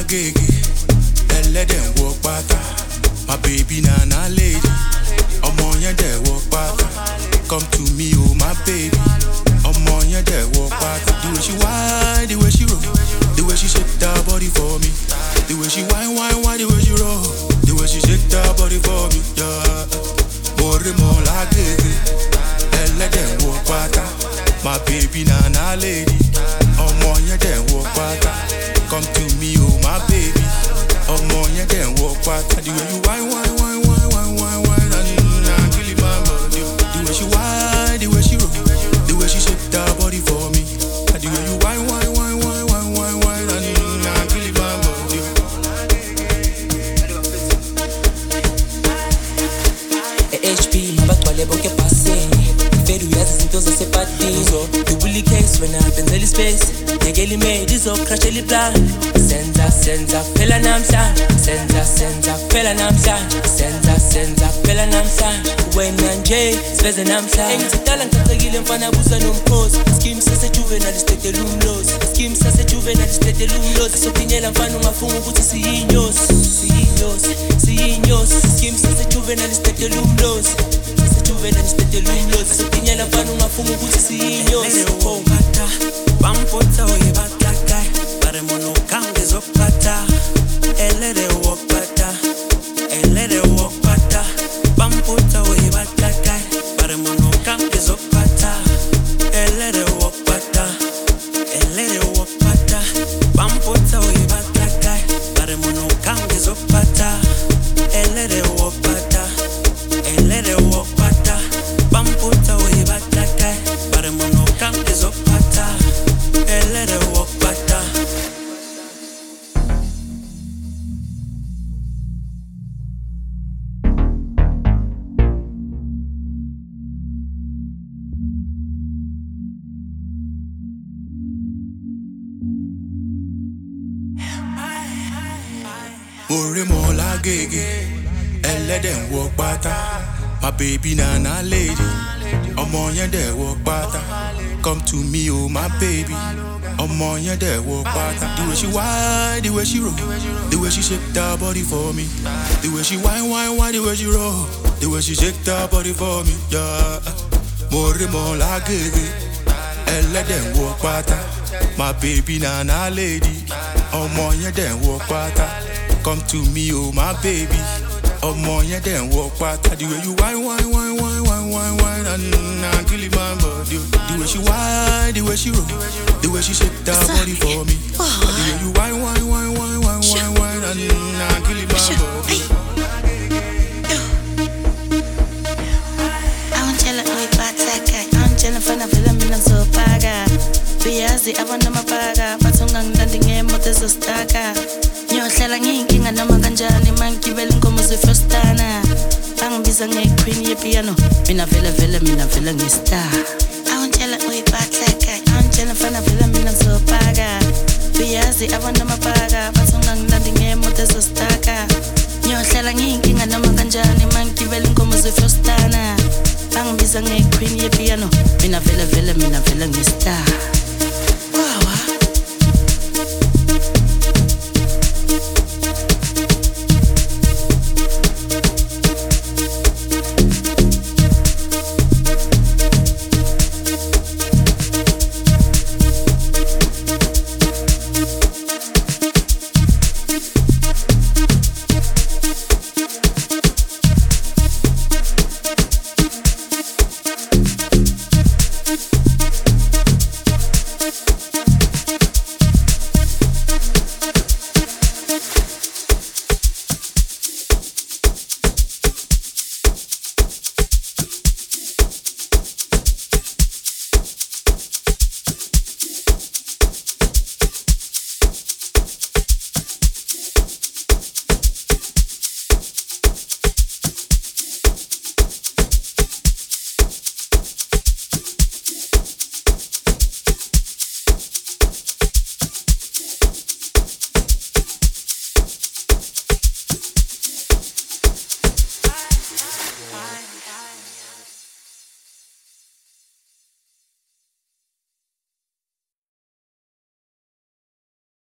gègé, ẹlẹ́dẹ̀ ń wọ pátá. My baby na lady, ọmọ yẹn dẹ̀ wọ pátá. Come to me, oh my baby, ọmọ yẹn dẹ̀ wọ pátá. The way she whine, the way she roll, the way she shake that body for me. The way she whine, the way she roll, the way she shake that body for me. Yeah, mo la gègé, ẹlẹ́dẹ̀ ń wọ pátá. My baby na lady, ọmọ yẹn dẹ̀ wọ pátá. Come to me, oh my baby, ọmọ yẹn dẹ̀ wọ pátá. The way you whine, and kill my body. The way she whine, the way she roll, the way she shake that body for me. The way you whine, and kill my body. HP, batwale boke passe. Fedu yazi zintoza sepatizo. The bully case when I been daily space. Negeli made is up crash eli plan. Senza pela namsa. Senza pela namsa. Senza pela namsa. When nanje sveze namsa. Engitala ntakagile mfana buza nomkhosi. Scheme sase juvenile state lumlos. Scheme sase juvenile state lumlos. Sokinyela mfana ungafunga ukuthi siyinyosi. Scheme sase juvenile state lumlos. Juvenile state lumlos. Sokinyela mfana ungafunga ukuthi siyinyosi. Pata bampota oyebakaka baremono kange zopata elere wopata bampota oyebakaka baremono kange zopata elere wopata bampota oyebakaka baremono kange zopata elere wopata bampota oyebakaka baremono kange zopata elere wopata. Mo la gègé, ẹlẹ́dẹ̀ ń wọ pátá. My baby na lady, ọmọ yẹn dẹ̀ wọ pátá. Come to me, oh my baby, ọmọ yẹn dẹ̀ wọ pátá. The way she whine, the way she roll, the way she shake that body for me. The way she whine, the way she roll, the way she shake that body for me. Yeah, mo la gègé, ẹlẹ́dẹ̀ ń wọ pátá. My baby na lady, ọmọ yẹn dẹ̀ wọ pátá. Come to me, oh my baby, ọmọ yẹn dẹ̀ wọ pátá. The way you whine, and kill my body. The way she whine, the way she roll, the way she shake that body for me. The way you whine, and kill my body. Angela oyiphathaka, Angela fana vela mina ngizophaka. Uyazi abantu amaphaka, bathunga ngilandi ngemoto ezostaka. Ngiyohlala ngiyinkinga noma kanjani mangigibela inkomo zefostana. Bangibiza nge-queen yepiano, mina vela ngistar. Angela oyiphathaka, Angela fana vela mina ngizophaka. Uyazi abantu amaphaka, bathunga ngilandi ngemoto ezostaka. Ngiyohlala ngiyinkinga noma kanjani mangigibela inkomo zefostana. Bangibiza nge-queen yepiano, mina vela ngistar.